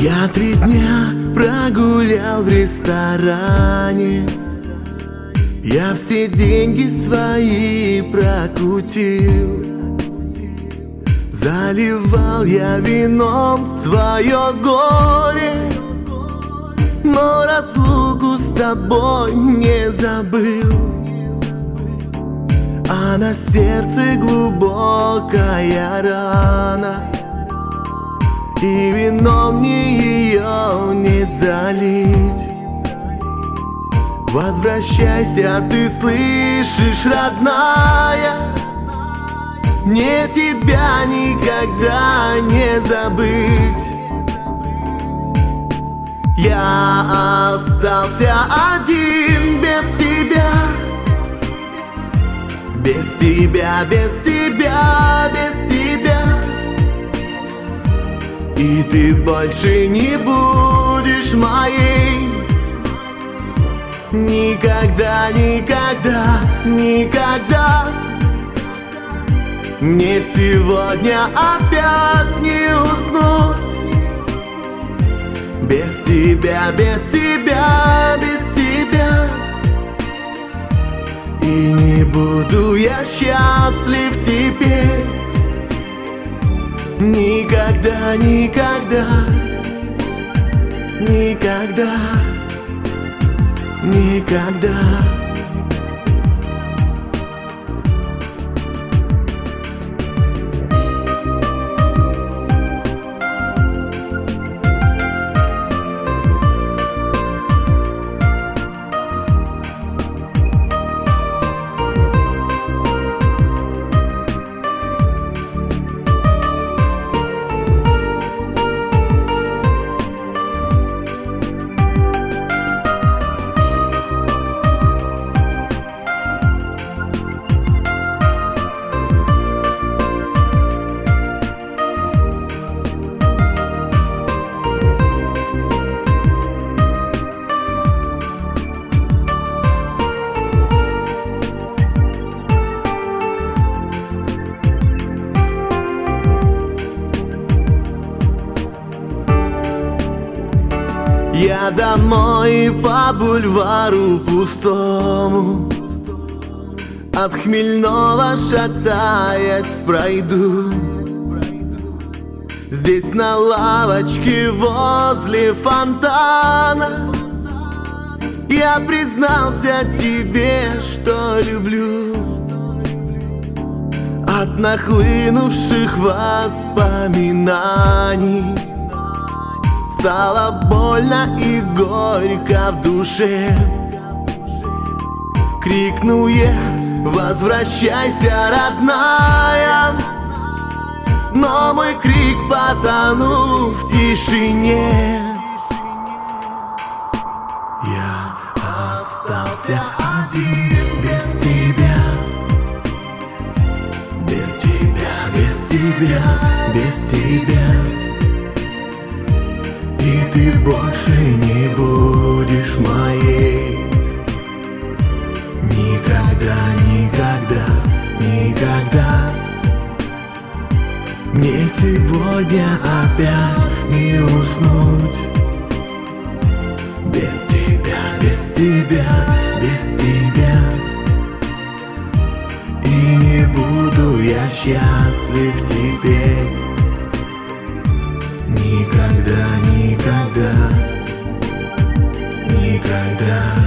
Я 3 дня прогулял в ресторане, я все деньги свои прокрутил. Заливал я вином свое горе, но разлуку с тобой не забыл. А на сердце глубокая рана, и вином мне ее не залить. Возвращайся, ты слышишь, родная, мне тебя никогда не забыть. Я остался один без тебя, без тебя, без тебя, без тебя. И ты больше не будешь моей. Никогда, никогда, никогда. Мне сегодня опять не уснуть без тебя, без тебя, без тебя. И не буду я счастлив теперь. Никогда, никогда, никогда, никогда. Я домой по бульвару пустому, от хмельного шатаясь пройду. Здесь на лавочке возле фонтана я признался тебе, что люблю. От нахлынувших воспоминаний стало больно и горько в душе. Крикнул я: возвращайся, родная, но мой крик потонул в тишине. Я остался один без тебя, без тебя, без тебя, без тебя. И ты больше не будешь моей. Никогда, никогда, никогда. Мне сегодня опять не уснуть без тебя, без тебя, без тебя. И не буду я счастлив теперь. Никогда, никогда, никогда.